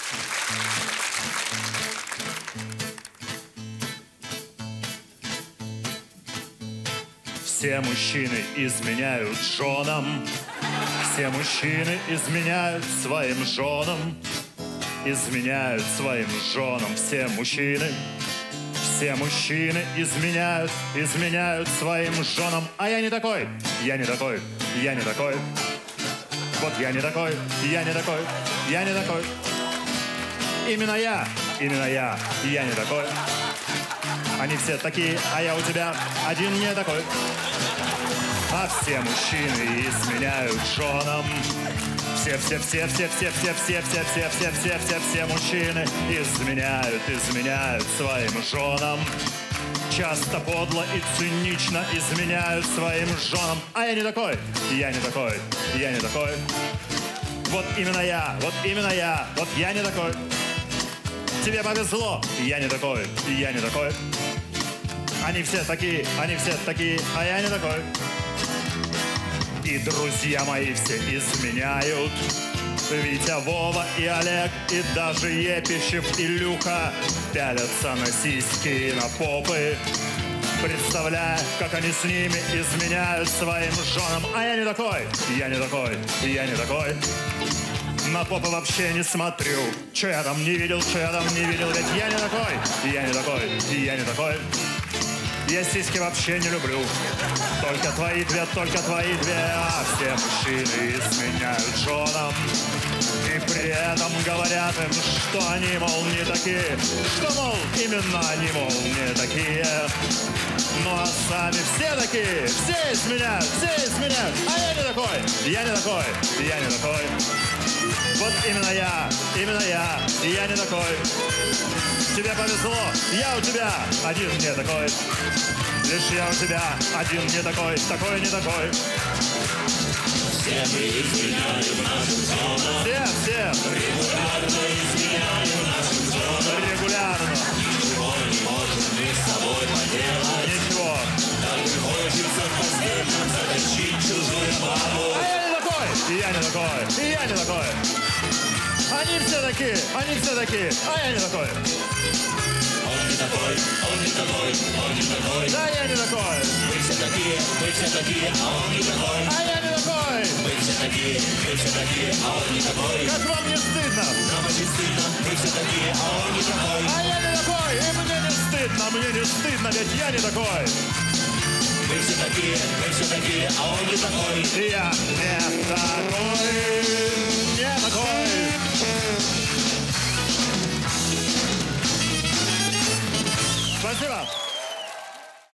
Все мужчины изменяют женам, все мужчины изменяют своим женам, изменяют своим женам, все мужчины изменяют своим женам. А я не такой, я не такой, я не такой. Вот я не такой, я не такой, я не такой. Именно я не такой. Они все такие, а я у тебя один не такой. А все мужчины изменяют женам. Все мужчины изменяют своим женам. Часто подло и цинично изменяют своим женам. А я не такой, я не такой, я не такой. Вот именно я, вот я не такой. Тебе повезло, я не такой, я не такой. Они все такие, а я не такой. И друзья мои все изменяют. Витя, Вова и Олег, и даже Епищев и Люха пялятся на сиськи и на попы, представляя, как они с ними изменяют своим женам. А я не такой, я не такой, я не такой. На попы вообще не смотрю. Че я там не видел, ведь я не такой, я не такой, я не такой. Я сиськи вообще не люблю. Только твои две, а все мужчины изменяют женам. И при этом говорят им, что они, мол, не такие. Что, мол, именно они, мол, не такие. Ну а сами все такие, все изменяют. А я не такой, я не такой, я не такой. Вот именно я не такой. Тебе повезло, я у тебя один не такой. Лишь я у тебя один не такой не такой. Все мы изменяем нашим женам. Все. Регулярно изменяем нашим женам. Регулярно. Ничего не можем мы с собой поделать. Ничего. Так и хочется в постель нам затащить чужую бабу. А я не такой, я не такой, я не такой. Они все такие, а я не такой. Он не такой, он не такой, он не такой. Да я не такой. Мы все такие, а он не такой. А я не такой. Мы все такие, а он не такой. Как вам не стыдно? Нам очень стыдно, мы все такие, а он не такой. А я не такой, и мне не стыдно, ведь я не такой. Мы все такие, а он не такой. Я не такой, не такой. Спасибо.